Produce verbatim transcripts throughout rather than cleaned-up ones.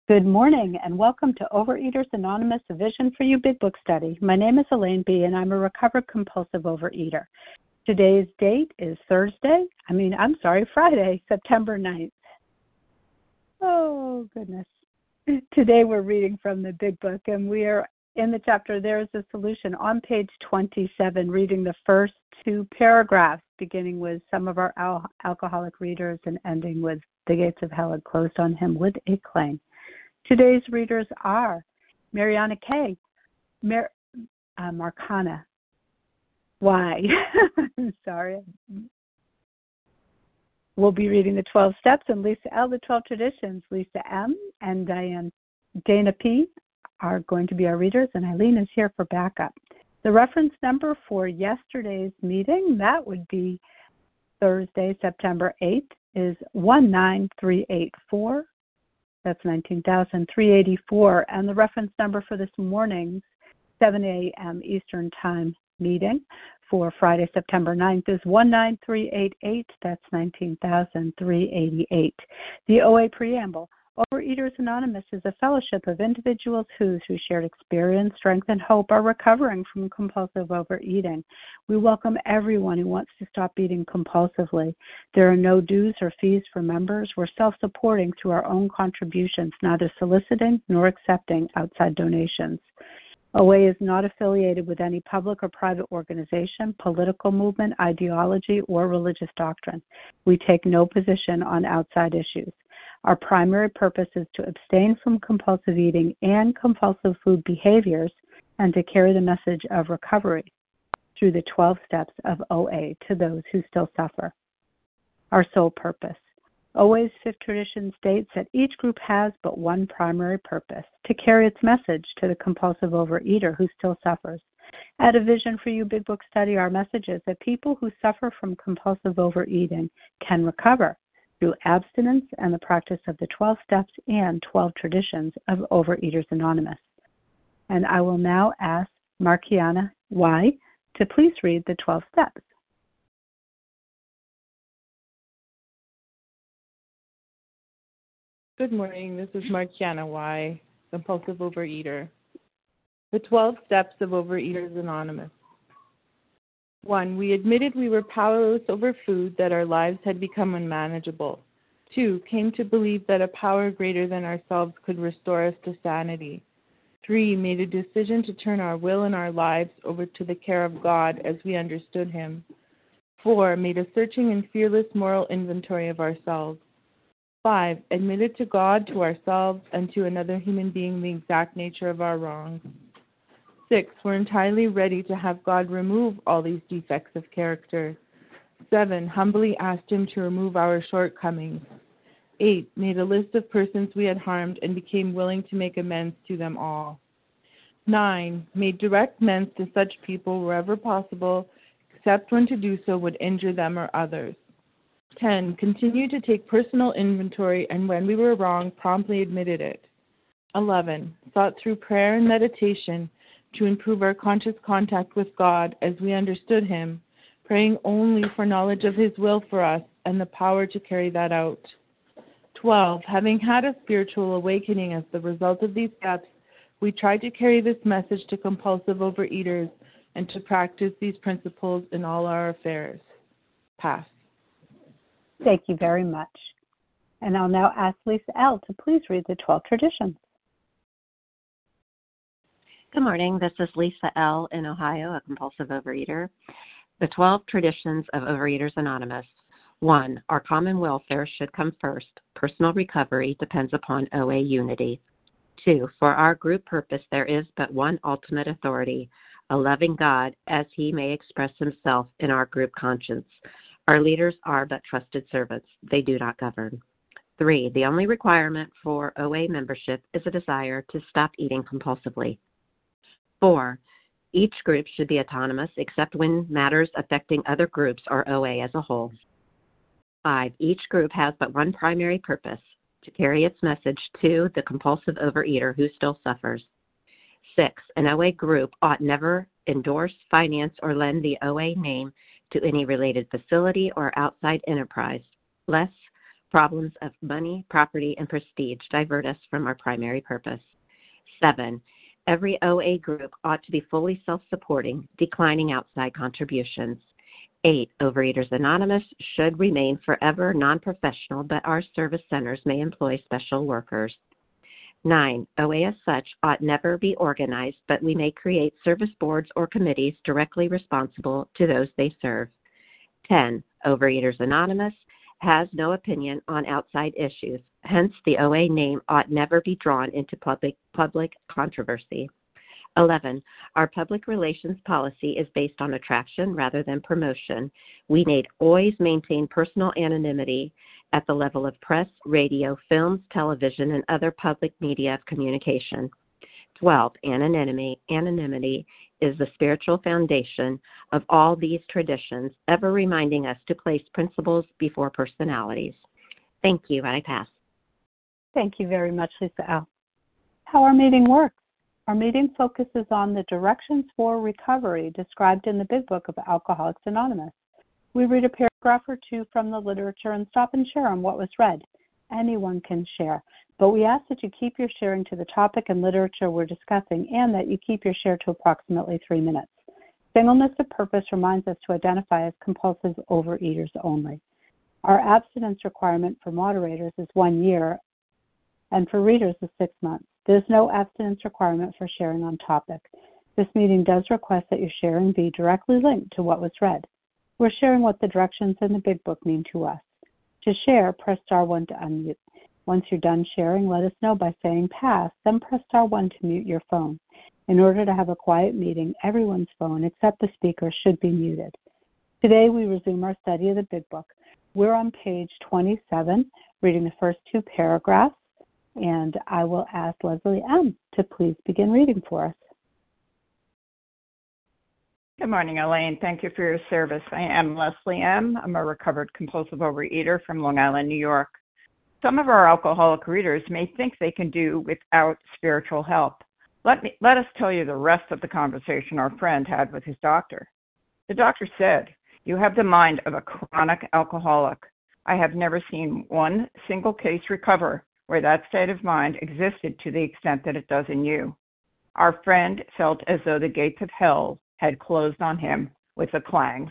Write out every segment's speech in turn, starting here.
Good morning and welcome to Overeaters Anonymous, a Vision for You Big Book Study. My name is Elaine B. and I'm a recovered compulsive overeater. Today's date is Thursday, I mean, I'm sorry, Friday, September ninth. Oh, goodness. Today we're reading from the Big Book and we are in the chapter There is a Solution on page twenty-seven, reading the first two paragraphs, beginning with some of our al- alcoholic readers and ending with the gates of hell had closed on him with a clang. Today's readers are Mariana K., Mar- uh, Marcana Y. Sorry. We'll be reading the twelve Steps, and Lisa L., the twelve Traditions. Lisa M. and Diane Dana P. are going to be our readers, and Eileen is here for backup. The reference number for yesterday's meeting, that would be Thursday, September eighth, is one nine three eight four. That's nineteen thousand three hundred eighty-four. And the reference number for this morning's seven a.m. Eastern Time meeting for Friday, September ninth is one nine three eight eight. That's nineteen thousand three hundred eighty-eight. The O A Preamble. Overeaters Anonymous is a fellowship of individuals who, through shared experience, strength, and hope, are recovering from compulsive overeating. We welcome everyone who wants to stop eating compulsively. There are no dues or fees for members. We're self-supporting through our own contributions, neither soliciting nor accepting outside donations. O A is not affiliated with any public or private organization, political movement, ideology, or religious doctrine. We take no position on outside issues. Our primary purpose is to abstain from compulsive eating and compulsive food behaviors and to carry the message of recovery through the twelve steps of O A to those who still suffer. Our sole purpose. O A's fifth tradition states that each group has but one primary purpose, to carry its message to the compulsive overeater who still suffers. At A Vision for You Big Book Study, our message is that people who suffer from compulsive overeating can recover through abstinence and the practice of the twelve steps and twelve traditions of Overeaters Anonymous. And I will now ask Marciana Y. to please read the twelve steps. Good morning, this is Marciana Y., compulsive overeater. The twelve steps of Overeaters Anonymous. One, we admitted we were powerless over food, that our lives had become unmanageable. Two, came to believe that a power greater than ourselves could restore us to sanity. Three, made a decision to turn our will and our lives over to the care of God as we understood Him. Four, made a searching and fearless moral inventory of ourselves. Five, admitted to God, to ourselves, and to another human being the exact nature of our wrongs. Six, we're entirely ready to have God remove all these defects of character. Seven, humbly asked Him to remove our shortcomings. Eight, made a list of persons we had harmed and became willing to make amends to them all. Nine, made direct amends to such people wherever possible, except when to do so would injure them or others. Ten, continued to take personal inventory and when we were wrong, promptly admitted it. Eleven, sought through prayer and meditation to improve our conscious contact with God as we understood Him, praying only for knowledge of His will for us and the power to carry that out. Twelve, having had a spiritual awakening as the result of these steps, we tried to carry this message to compulsive overeaters and to practice these principles in all our affairs. Pass. Thank you very much. And I'll now ask Lisa L. to please read the twelve traditions. Good morning. This is Lisa L. in Ohio, a compulsive overeater. The twelve traditions of Overeaters Anonymous. One, our common welfare should come first. Personal recovery depends upon O A unity. Two, for our group purpose there is but one ultimate authority, a loving God, as He may express Himself in our group conscience. Our leaders are but trusted servants. They do not govern. Three, the only requirement for O A membership is a desire to stop eating compulsively. Four, each group should be autonomous except when matters affecting other groups or O A as a whole. Five, each group has but one primary purpose, to carry its message to the compulsive overeater who still suffers. Six, an O A group ought never endorse, finance, or lend the O A name to any related facility or outside enterprise, lest Problems of money, property, and prestige divert us from our primary purpose. Seven, every O A group ought to be fully self-supporting, declining outside contributions. Eight, Overeaters Anonymous should remain forever non-professional, but our service centers may employ special workers. Nine, O A as such ought never be organized, but we may create service boards or committees directly responsible to those they serve. Ten, Overeaters Anonymous has no opinion on outside issues. Hence, the O A name ought never be drawn into public, public controversy. eleven. Our public relations policy is based on attraction rather than promotion. We need always maintain personal anonymity at the level of press, radio, films, television, and other public media of communication. twelve. Anonymity, anonymity is the spiritual foundation of all these traditions, ever reminding us to place principles before personalities. Thank you, and I pass. Thank you very much, Lisa L. How our meeting works. Our meeting focuses on the directions for recovery described in the Big Book of Alcoholics Anonymous. We read a paragraph or two from the literature and stop and share on what was read. Anyone can share, but we ask that you keep your sharing to the topic and literature we're discussing and that you keep your share to approximately three minutes. Singleness of purpose reminds us to identify as compulsive overeaters only. Our abstinence requirement for moderators is one year and for readers is six months. There's no abstinence requirement for sharing on topic. This meeting does request that your sharing be directly linked to what was read. We're sharing what the directions in the Big Book mean to us. To share, press star one to unmute. Once you're done sharing, let us know by saying pass, then press star one to mute your phone. In order to have a quiet meeting, everyone's phone except the speaker should be muted. Today we resume our study of the Big Book. We're on page twenty-seven, reading the first two paragraphs, and I will ask Leslie M. to please begin reading for us. Good morning, Elaine. Thank you for your service. I am Leslie M. I'm a recovered compulsive overeater from Long Island, New York. Some of our alcoholic readers may think they can do without spiritual help. Let me let us tell you the rest of the conversation our friend had with his doctor. The doctor said, "You have the mind of a chronic alcoholic. I have never seen one single case recover where that state of mind existed to the extent that it does in you." Our friend felt as though the gates of hell had closed on him with a clang.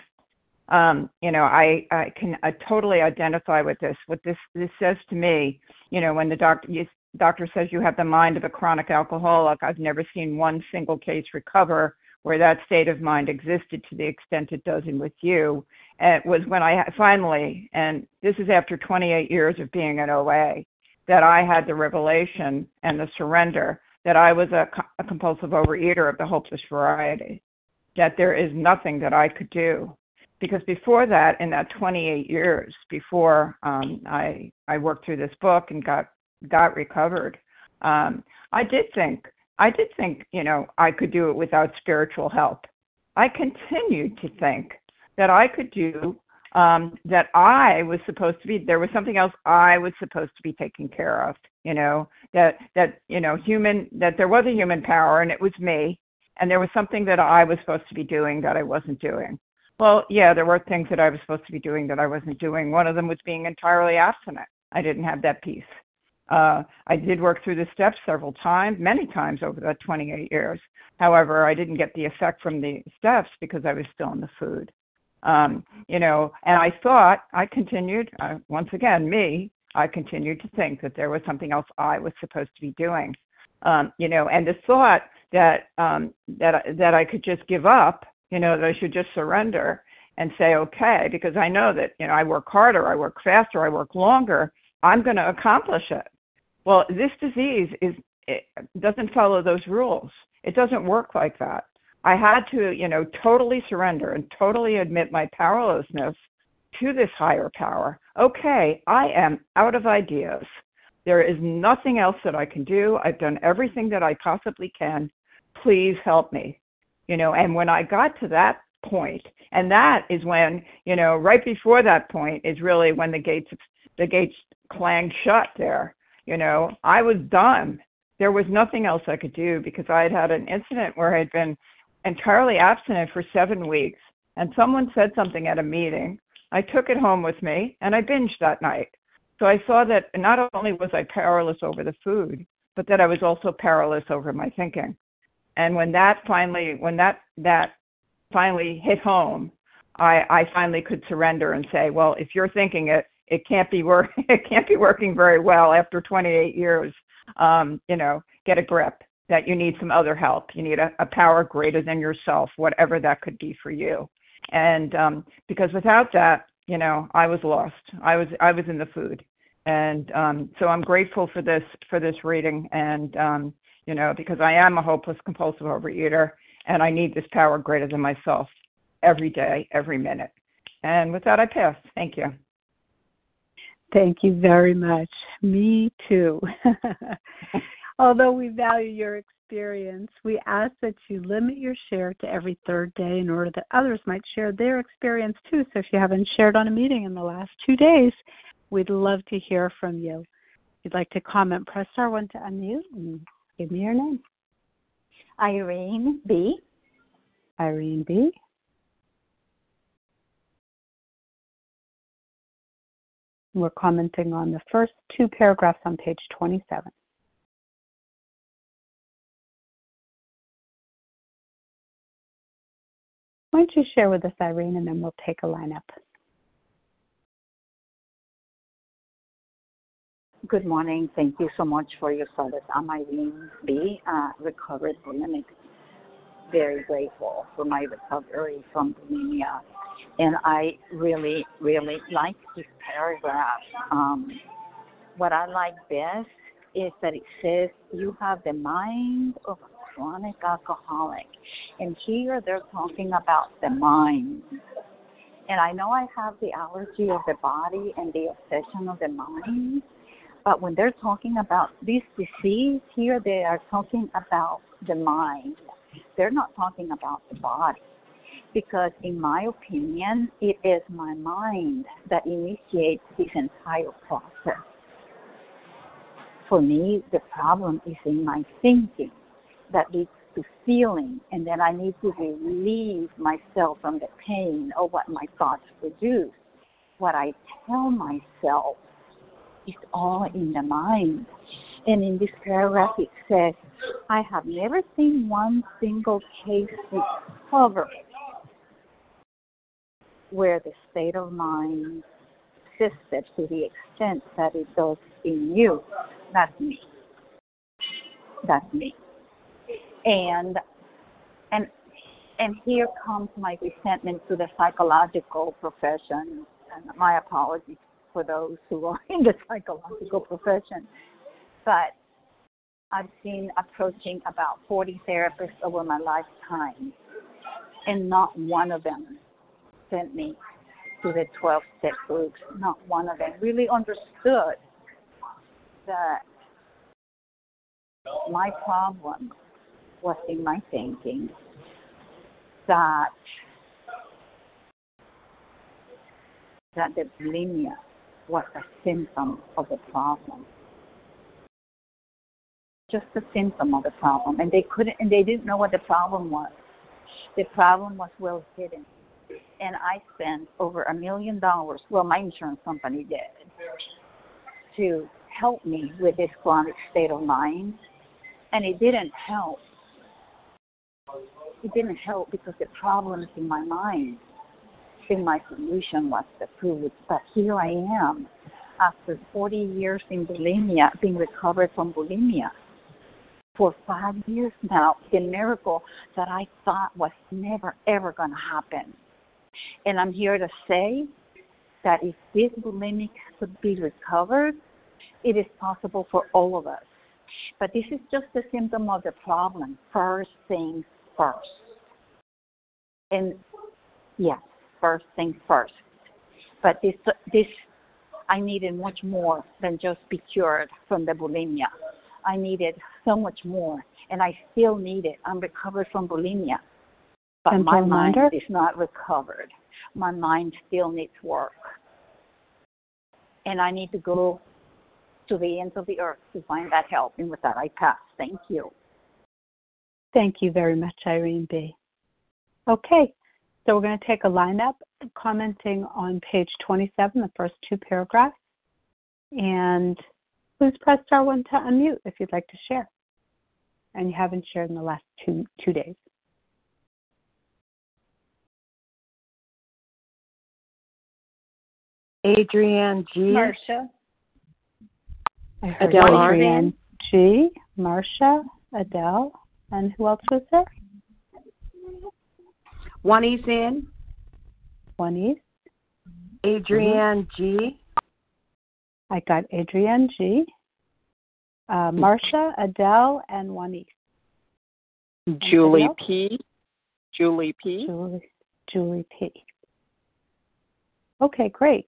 Um, you know, I, I can I totally identify with this. What this, this says to me, you know, when the doctor, you, doctor says you have the mind of a chronic alcoholic, I've never seen one single case recover where that state of mind existed to the extent it does in with you. And it was when I finally, and this is after twenty-eight years of being at O A, that I had the revelation and the surrender that I was a, a compulsive overeater of the hopeless variety, that there is nothing that I could do. Because before that, in that twenty-eight years, before um, I I worked through this book and got got recovered, um, I did think, I did think, you know, I could do it without spiritual help. I continued to think that I could do, um, that I was supposed to be, there was something else I was supposed to be taking care of, you know, that, that you know, human, that there was a human power and it was me, and there was something that I was supposed to be doing that I wasn't doing. Well, yeah, there were things that I was supposed to be doing that I wasn't doing. One of them was being entirely abstinent. I didn't have that peace. Uh, I did work through the steps several times, many times over that twenty-eight years. However, I didn't get the effect from the steps because I was still in the food. Um, you know, and I thought, I continued, uh, once again, me, I continued to think that there was something else I was supposed to be doing. Um, you know, and the thought that um, that that I could just give up, you know, that I should just surrender and say, okay, because I know that, you know, I work harder, I work faster, I work longer, I'm going to accomplish it. Well, this disease is it doesn't follow those rules. It doesn't work like that. I had to, you know, totally surrender and totally admit my powerlessness to this higher power. Okay, I am out of ideas. There is nothing else that I can do. I've done everything that I possibly can. Please help me. You know, and when I got to that point, and that is when, you know, right before that point is really when the gates, the gates clanged shut there. You know, I was done. There was nothing else I could do because I had had an incident where I had been entirely abstinent for seven weeks, and someone said something at a meeting. I took it home with me, and I binged that night. So I saw that not only was I powerless over the food, but that I was also powerless over my thinking. And when that finally, when that, that finally hit home, I, I finally could surrender and say, well, if you're thinking it, it can't be work, it can't be working very well after twenty-eight years. Um, you know, get a grip. That you need some other help. You need a, a power greater than yourself, whatever that could be for you. And um, because without that, you know, I was lost. I was I was in the food, and um, so I'm grateful for this for this reading. And um, you know, because I am a hopeless compulsive overeater, and I need this power greater than myself every day, every minute. And with that, I pass. Thank you. Thank you very much. Me too. Although we value your experience, we ask that you limit your share to every third day in order that others might share their experience too. So if you haven't shared on a meeting in the last two days, we'd love to hear from you. If you'd like to comment, press star one to unmute and give me your name. Irene B. Irene B. We're commenting on the first two paragraphs on page twenty-seven. Why don't you share with us, Irene, and then we'll take a lineup. Good morning. Thank you so much for your service. I'm Irene B., uh, recovered bulimic. Very grateful for my recovery from bulimia. And I really, really like this paragraph. Um, what I like best is that it says you have the mind of a chronic alcoholic. And here they're talking about the mind. And I know I have the allergy of the body and the obsession of the mind, but when they're talking about this disease here, they are talking about the mind. They're not talking about the body. Because in my opinion, it is my mind that initiates this entire process. For me, the problem is in my thinking that leads to feeling, and then I need to relieve myself from the pain of what my thoughts produce. What I tell myself is all in the mind. And in this paragraph it says, I have never seen one single case recover where the state of mind persisted to the extent that it does in you. That's me. That's me. And and and here comes my resentment to the psychological profession. And my apologies for those who are in the psychological profession. But I've seen approaching about forty therapists over my lifetime, and not one of them sent me to the twelve-step groups. Not one of them really understood that my problem was in my thinking, that that the bulimia was a symptom of the problem. Just a symptom of the problem. And they couldn't and they didn't know what the problem was. The problem was well hidden. And I spent over a million dollars, well, my insurance company did, to help me with this chronic state of mind. And it didn't help. It didn't help because the problem is in my mind. And my solution was the food. But here I am, after forty years in bulimia, being recovered from bulimia. For five years now, the miracle that I thought was never, ever going to happen. And I'm here to say that if this bulimic could be recovered, it is possible for all of us. But this is just a symptom of the problem. First things first. And yes, first things first. But this, this, I needed much more than just be cured from the bulimia. I needed so much more, and I still need it. I'm recovered from bulimia, but and my mind is not recovered. My mind still needs work, and I need to go to the ends of the earth to find that help. And with that, I pass. Thank you. Thank you very much, Irene B. Okay, so we're going to take a lineup commenting on page twenty-seven, the first two paragraphs. And please press star one to unmute if you'd like to share. And you haven't shared in the last two two days. Adrienne G. Marcia. Adele R. Adrienne G. Marcia, Adele, and who else was there? Juanice N. Juanice. Adrienne mm-hmm. G. I got Adrienne G. Uh, Marcia, Adele, and Juanice. Julie P. Julie P. Julie, Julie P. Okay, great.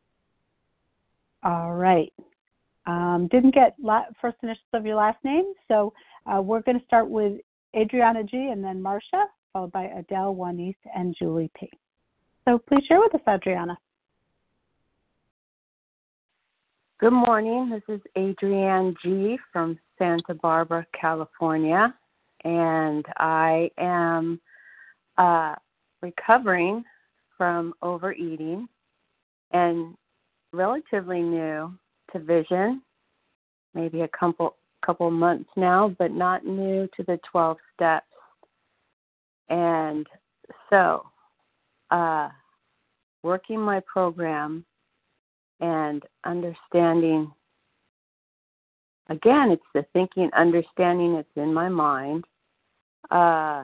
All right. Um, didn't get la- first initials of your last name, so uh, we're going to start with Adriana G. and then Marcia, followed by Adele, Juanice, and Julie P. So please share with us, Adriana. Good morning. This is Adrienne G. from Santa Barbara, California, and I am uh, recovering from overeating and relatively new to vision, maybe a couple couple months now, but not new to the twelve steps. And so, uh, working my program and understanding, again, it's the thinking, understanding, it's in my mind. Uh,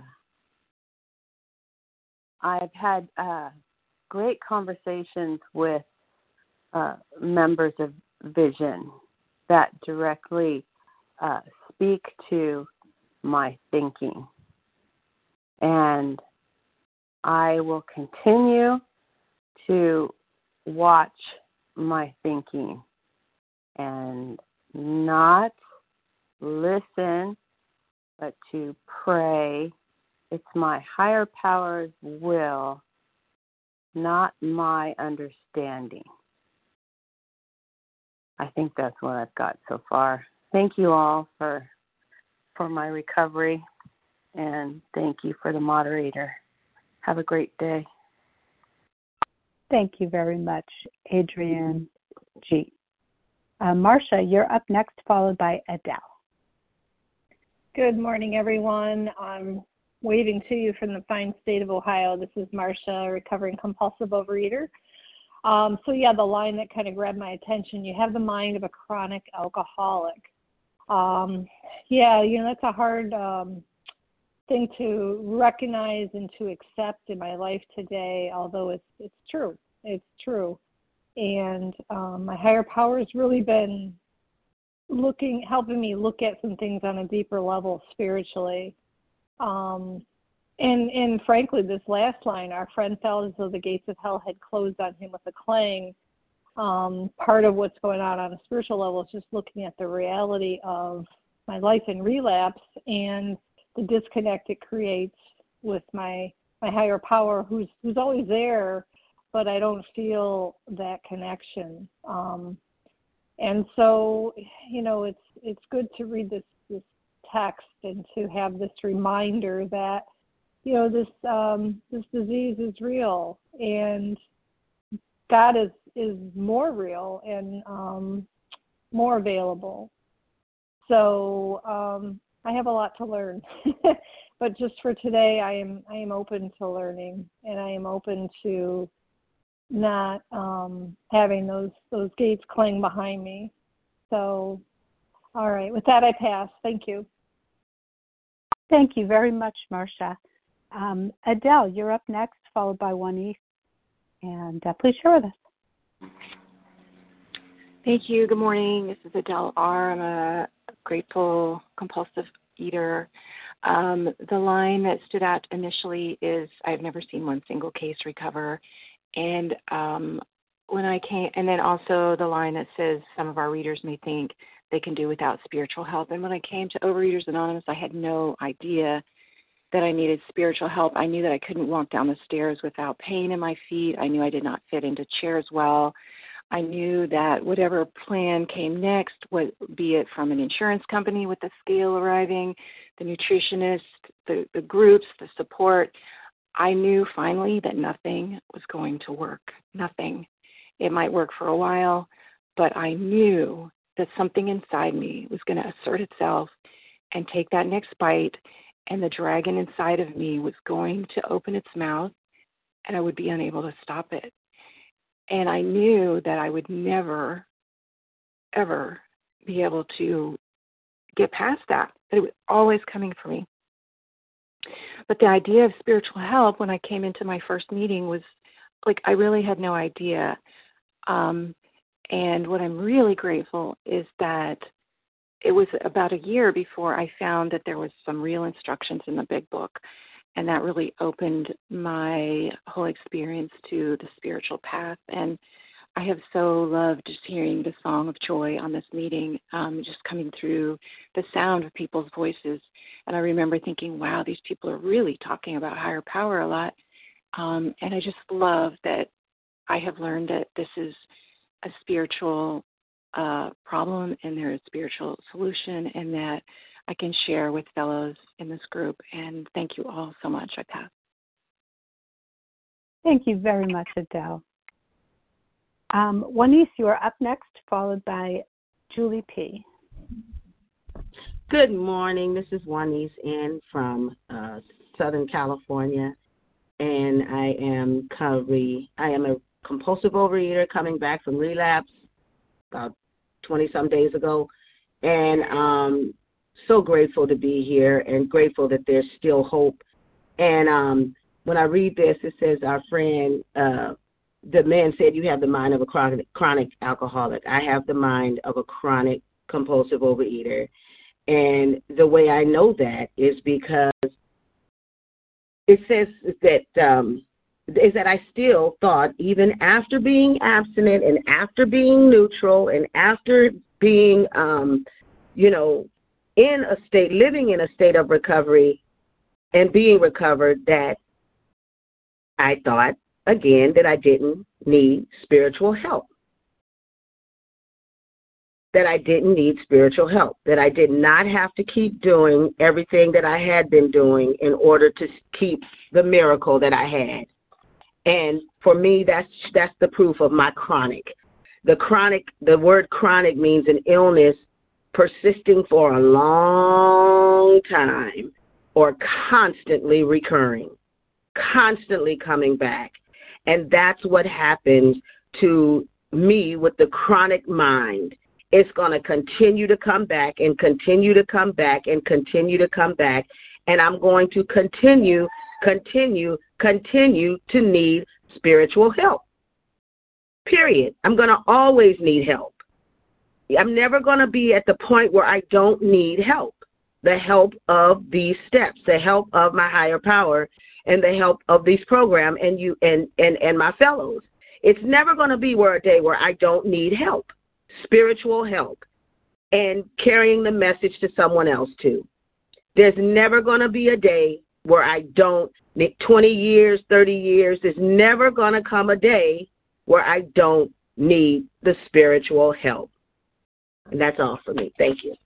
I've had uh, great conversations with uh, members of Vision that directly uh, speak to my thinking. And I will continue to watch my thinking and not listen, but to pray. It's my higher power's will, not my understanding. I think that's what I've got so far. Thank you all for for my recovery, and thank you for the moderator. Have a great day. Thank you very much, Adrienne G. Uh, Marcia, you're up next, followed by Adele. Good morning, everyone. I'm waving to you from the fine state of Ohio. This is Marcia, a recovering compulsive overeater. Um, so, yeah, the line that kind of grabbed my attention, you have the mind of a chronic alcoholic. Um, yeah, you know, that's a hard um, thing to recognize and to accept in my life today, although it's it's true. It's true. And um, my higher power has really been looking, helping me look at some things on a deeper level spiritually. Um, and, and frankly, this last line, our friend felt as though the gates of hell had closed on him with a clang. Um, part of what's going on on a spiritual level is just looking at the reality of my life in relapse and the disconnect it creates with my my higher power, who's who's always there, but I don't feel that connection. Um, and so, you know, it's it's good to read this this text and to have this reminder that, you know, this um, this disease is real and God is is more real and um, more available. So um, I have a lot to learn, but just for today, I am I am open to learning, and I am open to not um, having those those gates clang behind me. So, all right, with that, I pass. Thank you. Thank you very much, Marcia. Um, Adele, you're up next, followed by Juanice, and uh, please share with us. Thank you. Good morning. This is Adele R. I'm a grateful compulsive eater. Um, the line that stood out initially is I've never seen one single case recover. And um, when I came, and then also the line that says some of our readers may think they can do without spiritual help. And when I came to Overeaters Anonymous, I had no idea that I needed spiritual help. I knew that I couldn't walk down the stairs without pain in my feet. I knew I did not fit into chairs well. I knew that whatever plan came next, would, be it from an insurance company with the scale arriving, the nutritionist, the, the groups, the support, I knew finally that nothing was going to work. Nothing. It might work for a while, but I knew that something inside me was going to assert itself and take that next bite, and the dragon inside of me was going to open its mouth, and I would be unable to stop it. And I knew that I would never, ever be able to get past that, that it was always coming for me. But the idea of spiritual help when I came into my first meeting was like I really had no idea. Um, and what I'm really grateful is that it was about a year before I found that there was some real instructions in the big book, and that really opened my whole experience to the spiritual path. And I have so loved just hearing the song of joy on this meeting, um, just coming through the sound of people's voices. And I remember thinking, wow, these people are really talking about higher power a lot. Um, and I just love that I have learned that this is a spiritual uh, problem and there is spiritual solution, and that I can share with fellows in this group. And thank you all so much. I pass. Thank you very much, Adele. Um, Juanice, you are up next, followed by Julie P. Good morning. This is Juanice N. from uh, Southern California, and I am currently I am a compulsive overeater coming back from relapse about twenty-some days ago, and um, so grateful to be here and grateful that there's still hope. And um, when I read this, it says our friend, uh, the man said, you have the mind of a chronic, chronic alcoholic. I have the mind of a chronic compulsive overeater. And the way I know that is because it says that um, is that I still thought, even after being abstinent and after being neutral and after being, um, you know, in a state, living in a state of recovery and being recovered, that I thought, again, that I didn't need spiritual help. That I didn't need spiritual help, that I did not have to keep doing everything that I had been doing in order to keep the miracle that I had. And for me, that's that's the proof of my chronic. The chronic, the word chronic means an illness persisting for a long time or constantly recurring, constantly coming back. And that's what happens to me with the chronic mind. It's going to continue to come back and continue to come back and continue to come back. And I'm going to continue, continue, continue to need spiritual help. Period. I'm going to always need help. I'm never going to be at the point where I don't need help. The help of these steps, the help of my higher power, and the help of these programs and you and, and, and my fellows. It's never going to be where a day where I don't need help. Spiritual help, and carrying the message to someone else too. There's never going to be a day where I don't, twenty years, thirty years, there's never going to come a day where I don't need the spiritual help. And that's all for me. Thank you.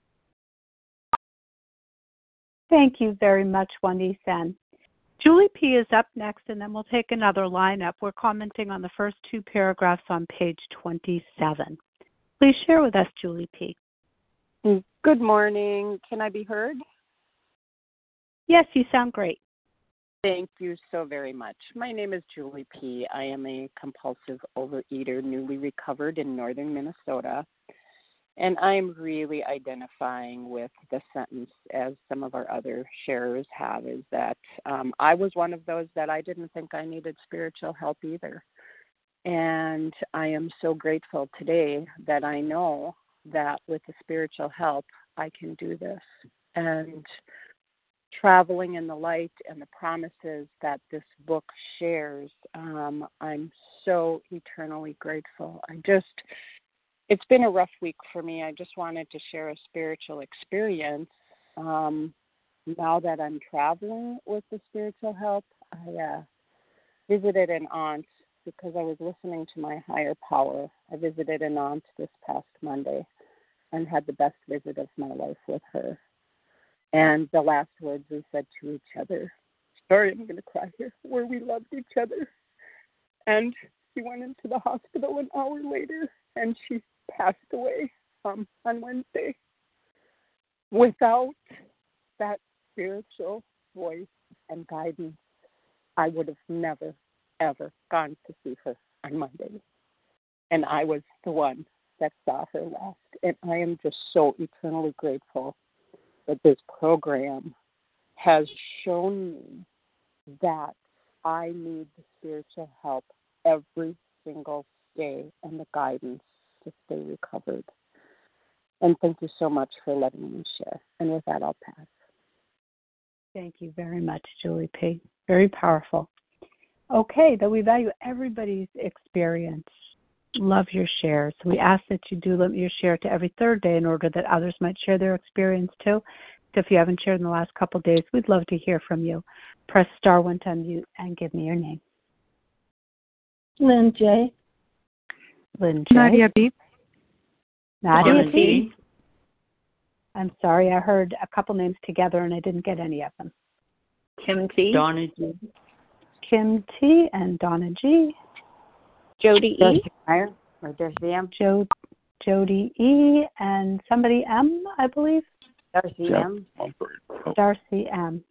Thank you very much, Juanice N. Julie P. is up next, and then we'll take another lineup. We're commenting on the first two paragraphs on page twenty-seven. Please share with us, Julie P. Good morning. Can I be heard? Yes, you sound great. Thank you so very much. My name is Julie P. I am a compulsive overeater, newly recovered in northern Minnesota. And I'm really identifying with the sentence, as some of our other sharers have, is that um, I was one of those that I didn't think I needed spiritual help either. And I am so grateful today that I know that with the spiritual help, I can do this. And traveling in the light and the promises that this book shares, um, I'm so eternally grateful. I just... It's been a rough week for me. I just wanted to share a spiritual experience. Um, now that I'm traveling with the spiritual help, I uh, visited an aunt because I was listening to my higher power. I visited an aunt this past Monday and had the best visit of my life with her. And the last words we said to each other, sorry, I'm going to cry here, where we loved each other. And she went into the hospital an hour later, and she passed away um, on Wednesday. Without that spiritual voice and guidance, I would have never, ever gone to see her on Monday. And I was the one that saw her last. And I am just so eternally grateful that this program has shown me that I need the spiritual help every single day and the guidance to stay recovered. And thank you so much for letting me share. And with that, I'll pass. Thank you very much, Julie P. Very powerful. Okay, though we value everybody's experience. Love your shares. We ask that you do limit your share to every third day in order that others might share their experience too. So if you haven't shared in the last couple of days, we'd love to hear from you. Press star one to unmute and give me your name. Lynn J. Lynn J. Nadia B. Nadia B. I'm sorry, I heard a couple names together and I didn't get any of them. Kim T. Donna G. Kim T. and Donna G. Jody E. Darcy Meyer, or Darcy M. Jo- Jody E. and somebody M, I believe. Darcy Yeah. M. Oh. Darcy M.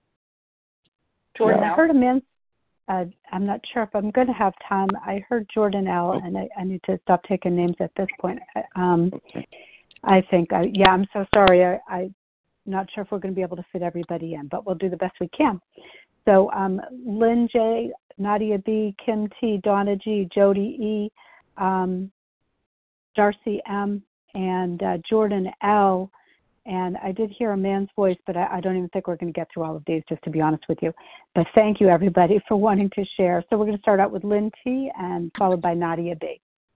Jordan I L. heard a man. Uh, I'm not sure if I'm going to have time. I heard Jordan L. and I, I need to stop taking names at this point. Um, Okay. I think, I, yeah, I'm so sorry. I, I'm not sure if we're going to be able to fit everybody in, but we'll do the best we can. So um, Lynn J., Nadia B., Kim T., Donna G., Jody E., um, Darcy M., and uh, Jordan L., and I did hear a man's voice, but I, I don't even think we're going to get through all of these, just to be honest with you. But thank you, everybody, for wanting to share. So we're going to start out with Lynn T. and followed by Nadia B.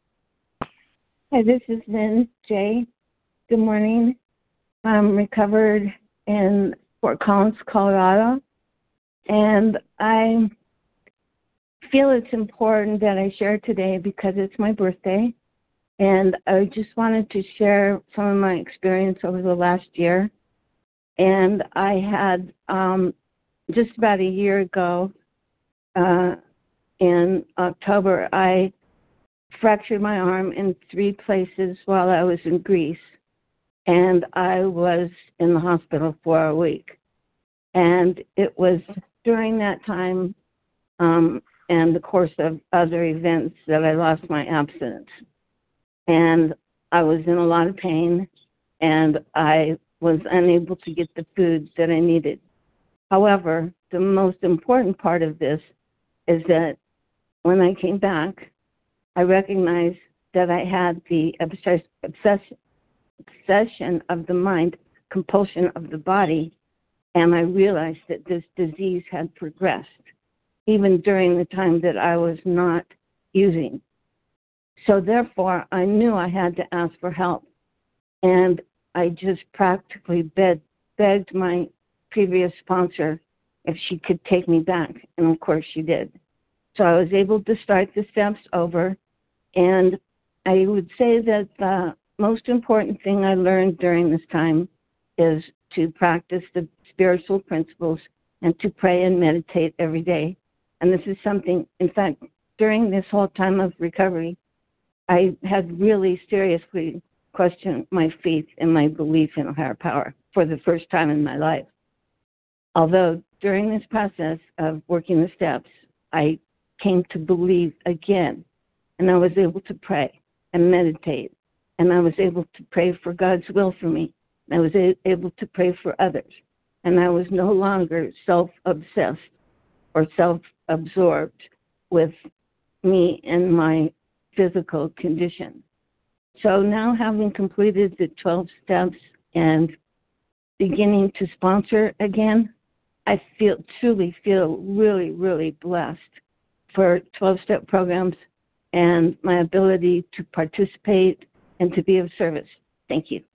Hi, this is Lynn J. Good morning. I'm recovered in Fort Collins, Colorado, and I feel it's important that I share today because it's my birthday. And I just wanted to share some of my experience over the last year. And I had um, just about a year ago, uh, in October, I fractured my arm in three places while I was in Greece. And I was in the hospital for a week. And it was during that time um, and the course of other events that I lost my abstinence. And I was in a lot of pain, and I was unable to get the food that I needed. However, the most important part of this is that when I came back, I recognized that I had the obsession, obsession of the mind, compulsion of the body, and I realized that this disease had progressed, even during the time that I was not using. So therefore, I knew I had to ask for help. And I just practically begged, begged my previous sponsor if she could take me back. And of course she did. So I was able to start the steps over. And I would say that the most important thing I learned during this time is to practice the spiritual principles and to pray and meditate every day. And this is something, in fact, during this whole time of recovery, I had really seriously questioned my faith and my belief in a higher power for the first time in my life. Although during this process of working the steps, I came to believe again, and I was able to pray and meditate, and I was able to pray for God's will for me. I was a- able to pray for others, and I was no longer self-obsessed or self-absorbed with me and my physical condition. So now, having completed the twelve steps and beginning to sponsor again, I feel truly feel really, really blessed for twelve-step programs and my ability to participate and to be of service. Thank you.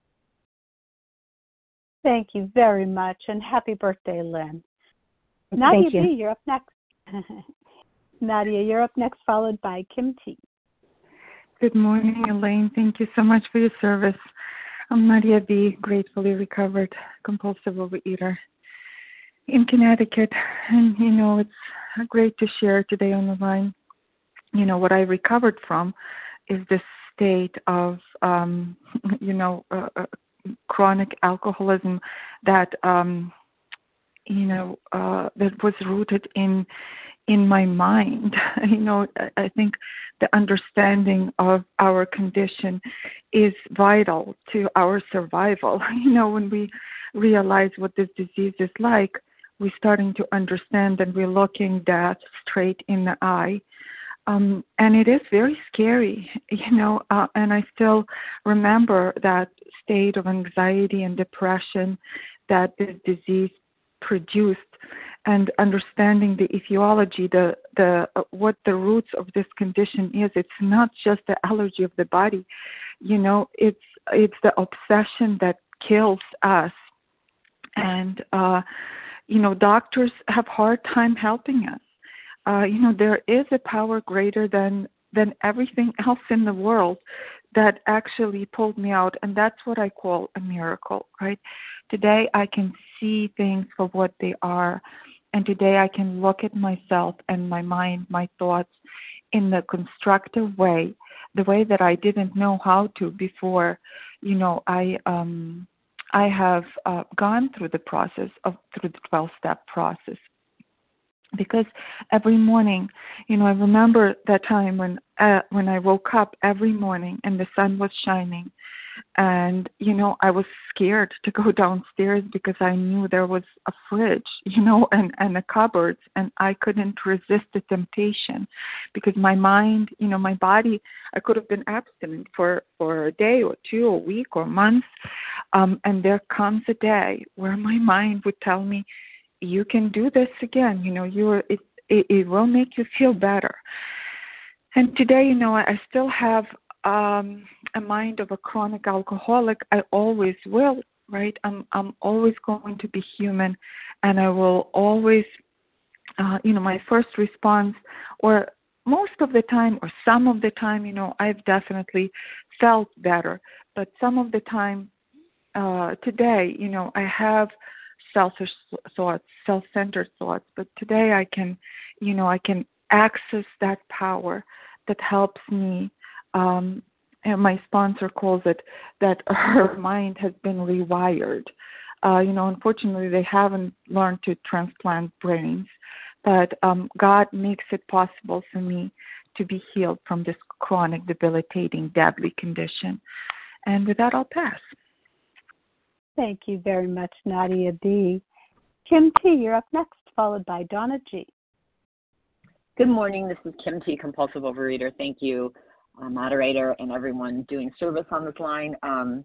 Thank you very much, and happy birthday, Lynn. Thank Nadia you. B., you're up next. Nadia, you're up next, followed by Kim T. Good morning, Elaine. Thank you so much for your service. I'm Nadia B., gratefully recovered compulsive overeater in Connecticut. And, you know, it's great to share today on the line. You know, what I recovered from is this state of, um, you know, uh, uh, chronic alcoholism that, um, you know, uh, that was rooted in in my mind. You know, I think the understanding of our condition is vital to our survival. You know, when we realize what this disease is like, we're starting to understand and we're looking death straight in the eye. Um, and it is very scary, you know, uh, and I still remember that state of anxiety and depression that this disease produced, and understanding the etiology, the the uh, what the roots of this condition is. It's not just the allergy of the body, you know. It's it's the obsession that kills us, and uh, you know, doctors have hard time helping us. Uh, you know, there is a power greater than than everything else in the world that actually pulled me out, and that's what I call a miracle, right? Today I can see things for what they are, and today I can look at myself and my mind, my thoughts in the constructive way, the way that I didn't know how to before. You know, I um, I have uh, gone through the process of through the twelve-step process. Because every morning, you know, I remember that time when uh, when I woke up every morning and the sun was shining, and you know, I was scared to go downstairs because I knew there was a fridge, you know, and and a cupboards, and I couldn't resist the temptation because my mind, you know, my body, I could have been abstinent for for a day or two, a week or months, um, and there comes a day where my mind would tell me, you can do this again. You know, you're it, it. It will make you feel better. And today, you know, I still have um, a mind of a chronic alcoholic. I always will, right? I'm I'm always going to be human, and I will always, uh, you know, my first response, or most of the time, or some of the time, you know, I've definitely felt better. But some of the time, uh, today, you know, I have selfish thoughts, self-centered thoughts, but today I can, you know, I can access that power that helps me. Um, and my sponsor calls it that her mind has been rewired. Uh, you know, unfortunately, they haven't learned to transplant brains, but um, God makes it possible for me to be healed from this chronic, debilitating, deadly condition. And with that, I'll pass. Thank you very much, Nadia B. Kim T., you're up next, followed by Donna G. Good morning. This is Kim T., compulsive overeater. Thank you, uh, moderator, and everyone doing service on this line. Um,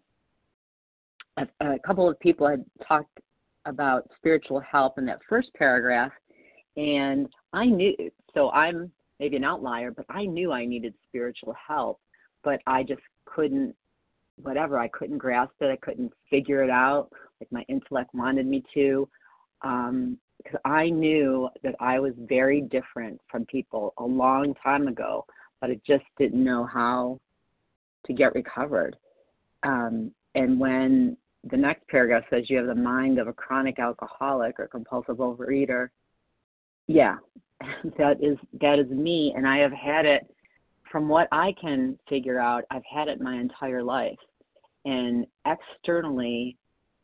a, a couple of people had talked about spiritual help in that first paragraph, and I knew, so I'm maybe an outlier, but I knew I needed spiritual help, but I just couldn't, whatever, I couldn't grasp it. I couldn't figure it out like my intellect wanted me to, um, because I knew that I was very different from people a long time ago, but I just didn't know how to get recovered. Um, and when the next paragraph says you have the mind of a chronic alcoholic or compulsive overeater, yeah, that is that is me, and I have had it. From what I can figure out, I've had it my entire life. And externally,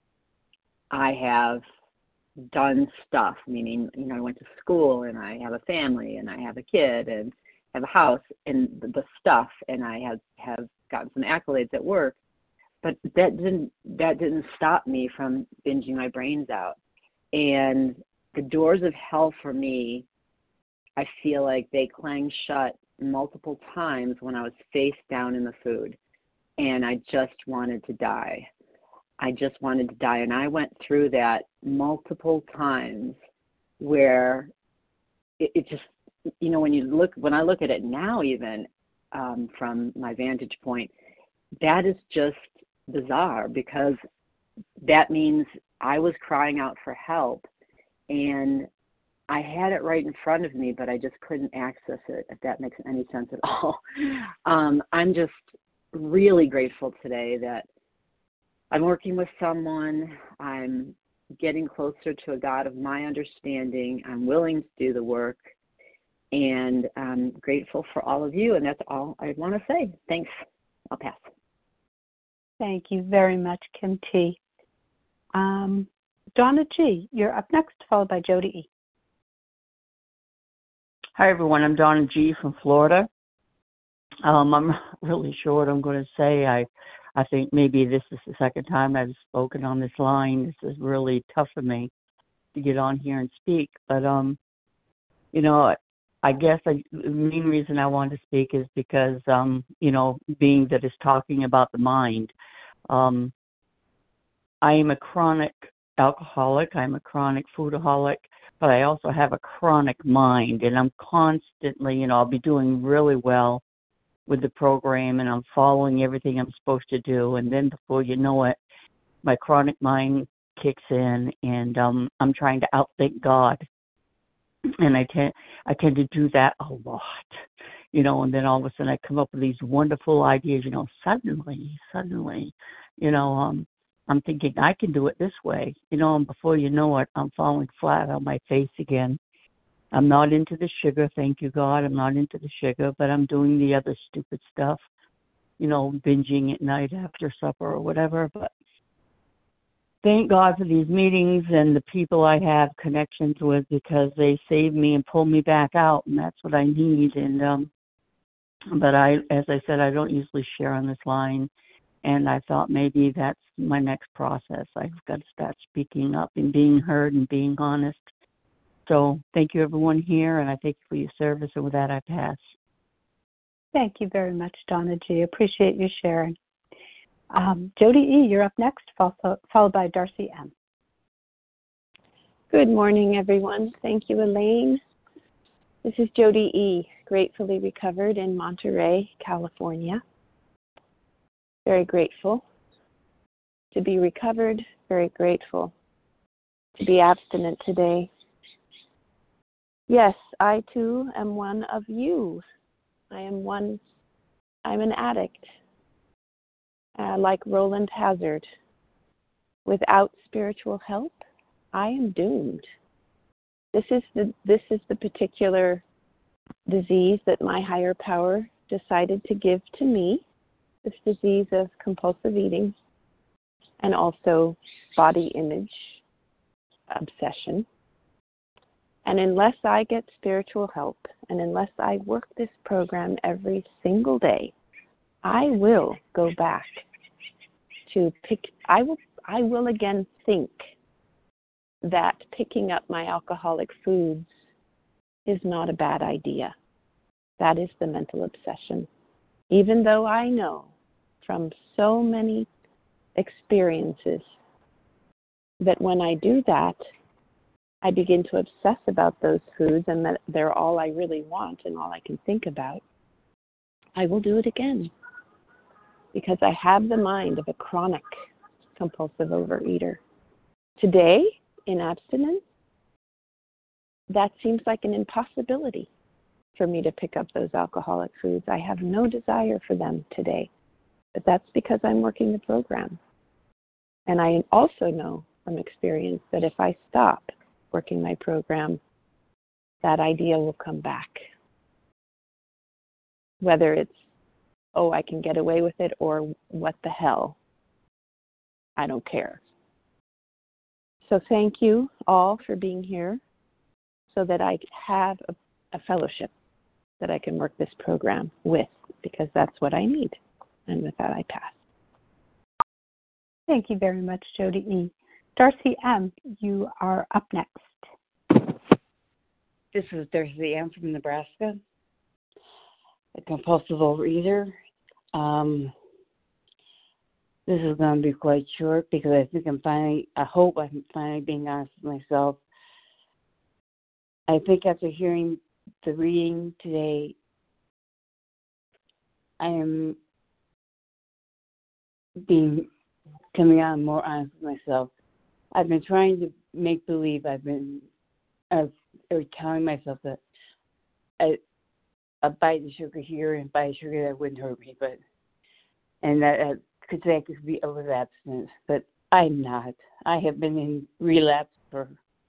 I have done stuff, meaning, you know, I went to school and I have a family and I have a kid and have a house and the stuff, and I have, have gotten some accolades at work. But that didn't that didn't stop me from binging my brains out. And the doors of hell for me, I feel like they clanged shut multiple times when I was face down in the food, and I just wanted to die. I just wanted to die, and I went through that multiple times where it, it just, you know, when you look, when I look at it now, even um, from my vantage point, that is just bizarre, because that means I was crying out for help, and I had it right in front of me, but I just couldn't access it, if that makes any sense at all. Um, I'm just really grateful today that I'm working with someone. I'm getting closer to a God of my understanding. I'm willing to do the work, and I'm grateful for all of you, and that's all I want to say. Thanks. I'll pass. Thank you very much, Kim T. Um, Donna G., you're up next, followed by Jody E. Hi, everyone. I'm Donna G. from Florida. Um, I'm really short. I'm going to say I, I think maybe this is the second time I've spoken on this line. This is really tough for me to get on here and speak. But, um, you know, I guess I, the main reason I wanted to speak is because, um, you know, being that it's talking about the mind. Um, I am a chronic alcoholic. I'm a chronic foodaholic, but I also have a chronic mind, and I'm constantly, you know, I'll be doing really well with the program, and I'm following everything I'm supposed to do, and then before you know it, my chronic mind kicks in, and um, I'm trying to outthink God, and I tend, I tend to do that a lot, you know, and then all of a sudden I come up with these wonderful ideas, you know, suddenly, suddenly, you know, um, I'm thinking I can do it this way, you know, and before you know it, I'm falling flat on my face again. I'm not into the sugar, thank you, God. I'm not into the sugar, but I'm doing the other stupid stuff, you know, binging at night after supper or whatever. But thank God for these meetings and the people I have connections with, because they save me and pull me back out, and that's what I need. And um, but I, as I said, I don't usually share on this line. And I thought maybe that's my next process. I've got to start speaking up and being heard and being honest. So thank you, everyone here, and I thank you for your service. And with that, I pass. Thank you very much, Donna G. Appreciate you sharing. Um, Jody E., you're up next, followed by Darcy M. Good morning, everyone. Thank you, Elaine. This is Jody E., gratefully recovered in Monterey, California. Very grateful to be recovered, very grateful to be abstinent today. Yes, I too am one of you. I am one, I'm an addict, uh, like Roland Hazard. Without spiritual help, I am doomed. This is the this is the particular disease that my higher power decided to give to me. This disease of compulsive eating and also body image obsession. And unless I get spiritual help and unless I work this program every single day, I will go back to pick, I will, I will again think that picking up my alcoholic foods is not a bad idea. That is the mental obsession. Even though I know from so many experiences that when I do that, I begin to obsess about those foods and that they're all I really want and all I can think about, I will do it again because I have the mind of a chronic compulsive overeater. Today, in abstinence, that seems like an impossibility for me to pick up those alcoholic foods. I have no desire for them today, but that's because I'm working the program. And I also know from experience that if I stop working my program, that idea will come back. Whether it's, oh, I can get away with it, or what the hell, I don't care. So thank you all for being here so that I have a, a fellowship that I can work this program with, because that's what I need. And with that, I pass. Thank you very much, Jody E. Darcy M., you are up next. This is Darcy M. from Nebraska, a compulsive overeater. Um, this is going to be quite short because I think I'm finally, I hope I'm finally being honest with myself. I think after hearing the reading today, I am being, coming out more honest with myself. I've been trying to make believe I've been, uh, or telling myself that I, I bite the sugar here and bite sugar that wouldn't hurt me, but, and that uh, could say I could be over abstinence, but I'm not. I have been in relapse for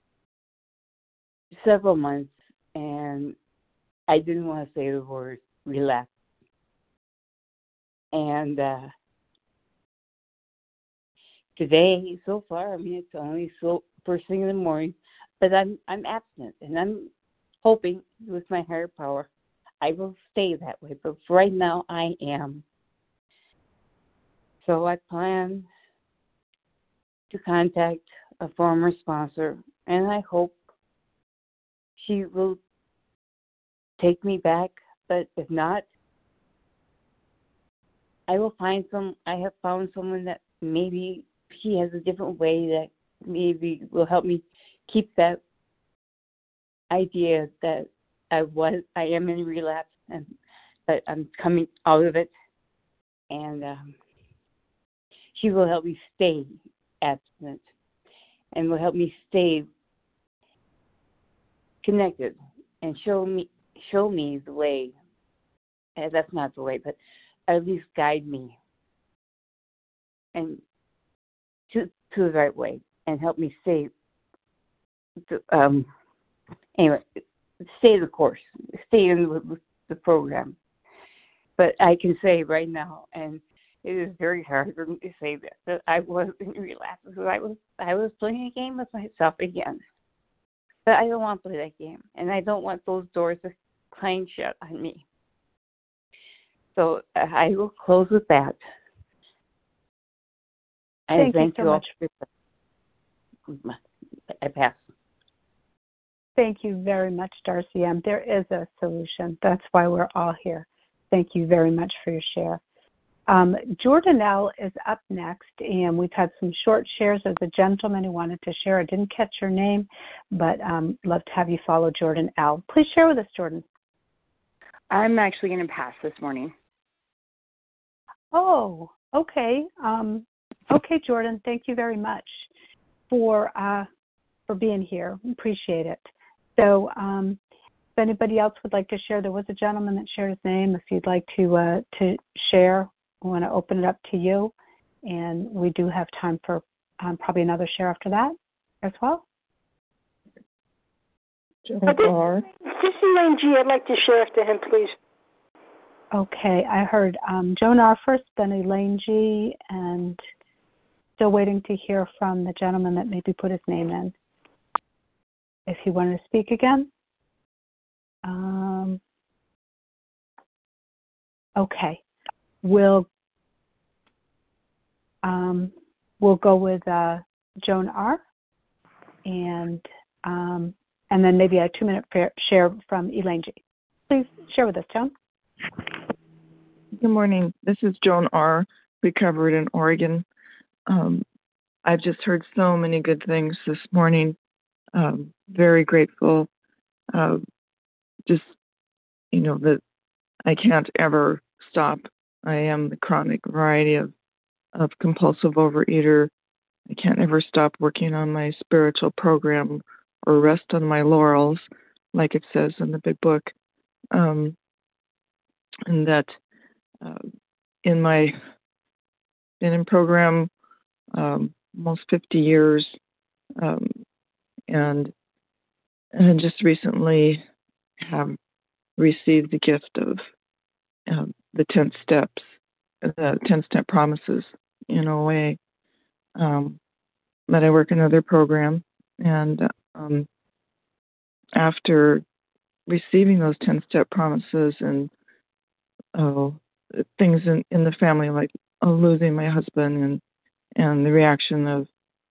several months, and I didn't want to say the word relapse And uh, today, so far, I mean, it's only so first thing in the morning, but I'm I'm abstinent, and I'm hoping with my higher power I will stay that way. But for right now, I am. So I plan to contact a former sponsor, and I hope she will take me back. But if not, I will find some. I have found someone that maybe she has a different way that maybe will help me keep that idea that I was, I am in relapse, and but I'm coming out of it, and um, she will help me stay abstinent, and will help me stay connected, and show me show me the way. And that's not the way, but at least guide me and to to the right way, and help me stay. The, um. Anyway, stay the course, stay in the, the program. But I can say right now, and it is very hard for me to say this, that I was in relapse. So I was I was playing a game with myself again. But I don't want to play that game, and I don't want those doors to clang shut on me. So uh, I will close with that. And thank, thank you so you all much. for I pass. Thank you very much, Darcy M. There is a solution. That's why we're all here. Thank you very much for your share. Um, Jordan L. is up next, and we've had some short shares. There's a gentleman who wanted to share. I didn't catch your name, but um, love to have you follow Jordan L. Please share with us, Jordan. I'm actually going to pass this morning. Oh, okay. Um, okay, Jordan, thank you very much for uh, for being here. Appreciate it. So um, if anybody else would like to share, there was a gentleman that shared his name. If you'd like to uh, to share, I want to open it up to you. And we do have time for um, probably another share after that as well. Joan R. This is Elaine G. I'd like to share after him, please. Okay, I heard um, Joan R. first, then Elaine G., and still waiting to hear from the gentleman that maybe put his name in. If he wanted to speak again. Um, okay, we'll um, we'll go with uh, Joan R. and um, and then maybe a two-minute share from Elaine G. Please share with us, Joan. Good morning. This is Joan R., recovered in Oregon. Um, I've just heard so many good things this morning. Um, very grateful. Uh, just, you know, that I can't ever stop. I am the chronic variety of, of compulsive overeater. I can't ever stop working on my spiritual program or rest on my laurels, like it says in the big book. Um, and that uh, in my been in program um, almost fifty years, um, and and just recently have received the gift of uh, the ten steps, the ten step promises in O A. Um, but I work another program, and um, after receiving those ten step promises and oh, things in, in the family like oh, losing my husband and and the reaction of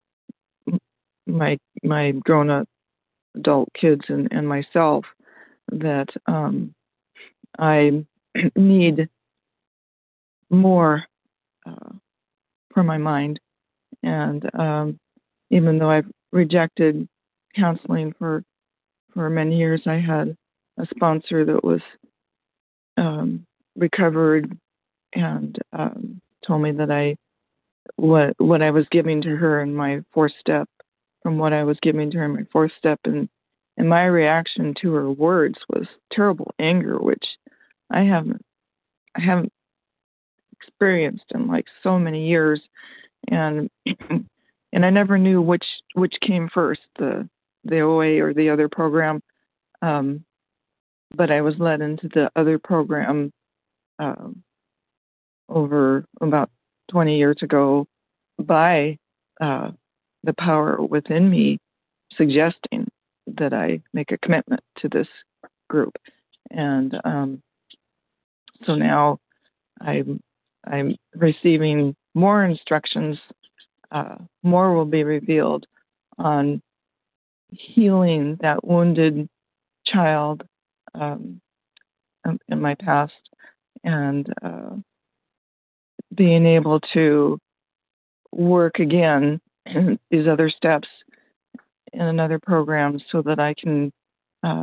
my my grown up adult kids and, and myself, that um, I need more uh, for my mind. And um, even though I've rejected counseling for for many years, I had a sponsor that was um, recovered and um, told me that I what what I was giving to her in my fourth step, from what I was giving to her in my fourth step, and and my reaction to her words was terrible anger, which I haven't I haven't experienced in like so many years, and and I never knew which which came first, the the O A or the other program, um, but I was led into the other program um, over about twenty years ago by uh, the power within me suggesting that I make a commitment to this group. And um, so now I'm, I'm receiving more instructions. Uh, more will be revealed on healing that wounded child um, in my past, and uh, being able to work again these other steps in another program so that I can uh,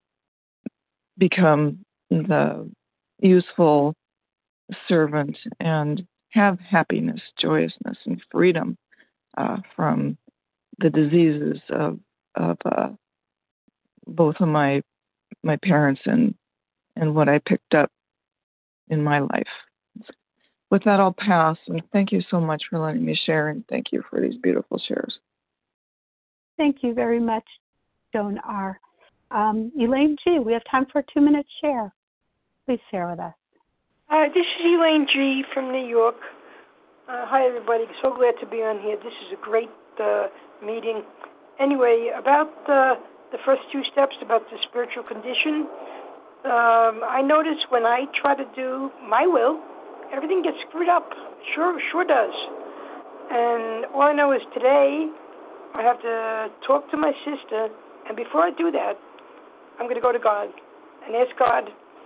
become the useful servant and have happiness, joyousness, and freedom uh, from the diseases of of uh, both of my my parents and and what I picked up in my life. With that, I'll pass, and thank you so much for letting me share, and thank you for these beautiful shares. Thank you very much, Joan R. Um, Elaine G., we have time for a two-minute share. Please share with us. Uh, this is Elaine G. from New York. Uh, hi, everybody. So glad to be on here. This is a great uh, meeting. Anyway, about uh, the first two steps about the spiritual condition, um, I notice when I try to do my will, everything gets screwed up. Sure, sure does. And all I know is today I have to talk to my sister, and before I do that, I'm going to go to God and ask God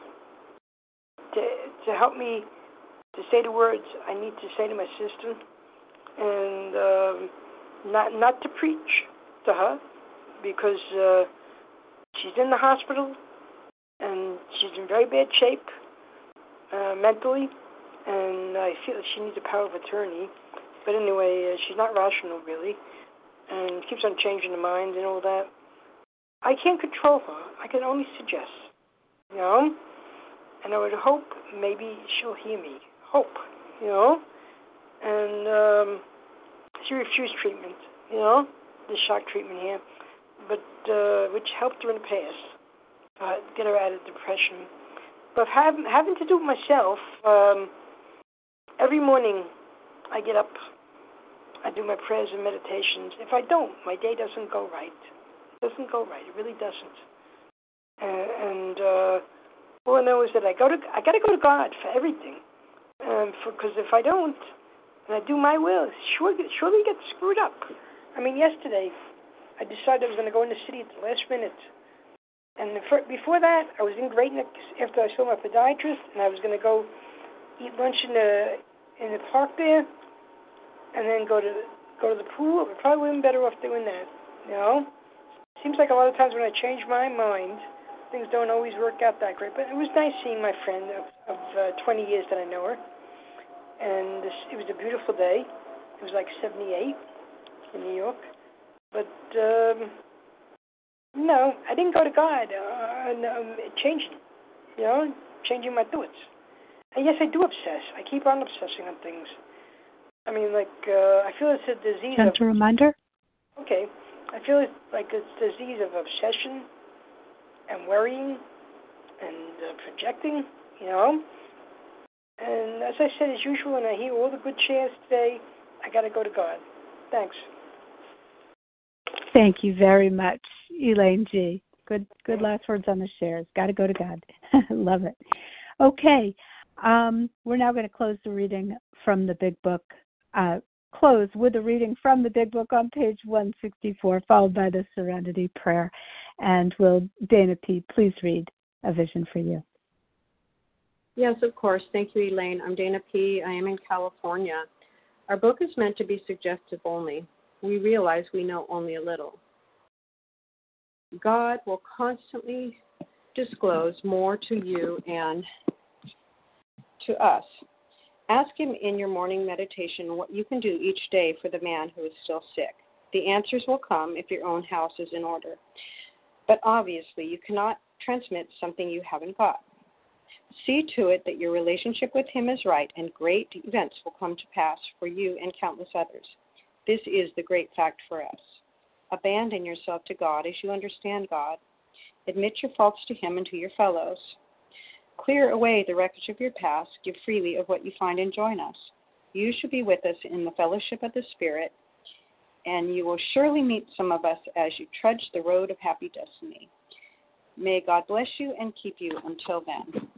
to to help me to say the words I need to say to my sister, and um, not not to preach to her, because uh, she's in the hospital and she's in very bad shape uh, mentally, and I feel that she needs a power of attorney. But anyway, uh, she's not rational really, and keeps on changing her mind and all that. I can't control her. I can only suggest, you know. And I would hope maybe she'll hear me. Hope, you know. And um, she refused treatment, you know, the shock treatment here, but uh, which helped her in the past, uh, get her out of depression. But having having to do it myself, um, every morning I get up, I do my prayers and meditations. If I don't, my day doesn't go right. It doesn't go right. It really doesn't. And, and uh, all I know is that I go to I got to go to God for everything, um, because if I don't, and I do my will, sure surely get screwed up. I mean, yesterday I decided I was going to go in the city at the last minute, and the, before that I was in Great Neck after I saw my podiatrist, and I was going to go eat lunch in the in the park there, and then go to go to the pool. I probably would have been better off doing that, you know. Seems like a lot of times when I change my mind, things don't always work out that great. But it was nice seeing my friend of, of uh, twenty years that I know her. And this, it was a beautiful day. It was like seventy-eight in New York. But, um, no, I didn't go to God. Uh, no, changing, you know, changing my thoughts. And yes, I do obsess. I keep on obsessing on things. I mean, like, uh, I feel it's a disease Gentle of... reminder. Okay. I feel it's like it's a disease of obsession and worrying and uh, projecting, you know. And as I said, as usual, when I hear all the good shares today, I got to go to God. Thanks. Thank you very much, Elaine G. Good, good last words on the shares. Got to go to God. Love it. Okay, um, we're now going to close the reading from the Big Book. Uh, close with a reading from the Big Book on page one sixty-four, followed by the Serenity Prayer. And will Dana P. please read A Vision for You? Yes, of course. Thank you, Elaine. I'm Dana P. I am in California. Our book is meant to be suggestive only. We realize we know only a little. God will constantly disclose more to you and to us. Ask him in your morning meditation what you can do each day for the man who is still sick. The answers will come if your own house is in order. But obviously, you cannot transmit something you haven't got. See to it that your relationship with him is right, and great events will come to pass for you and countless others. This is the great fact for us. Abandon yourself to God as you understand God. Admit your faults to him and to your fellows. Clear away the wreckage of your past. Give freely of what you find and join us. You shall be with us in the fellowship of the Spirit, and you will surely meet some of us as you trudge the road of happy destiny. May God bless you and keep you until then.